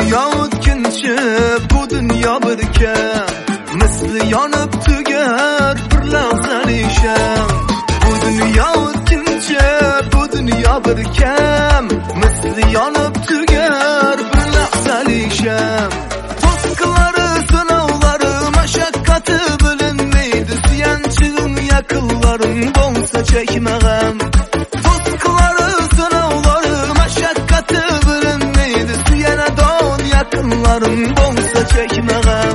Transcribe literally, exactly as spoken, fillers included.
dünya o'tkinchi, bu dünya bir kam, misli yonib tugar bir lahzali sham. Bu dünya o'tkinchi, bu dünya bir kam, misli yonib tugar bir lahzali sham. To'siqlari, sinovlari, mashaqqati bilinmaydi, suyanchig'im yaqinlarim bo'lsa chekma g'am. To'siqlari, sinovlari, mashaqqati bilinmaydi, suyanadon yaqinlarim bo'lsa chekma g'am.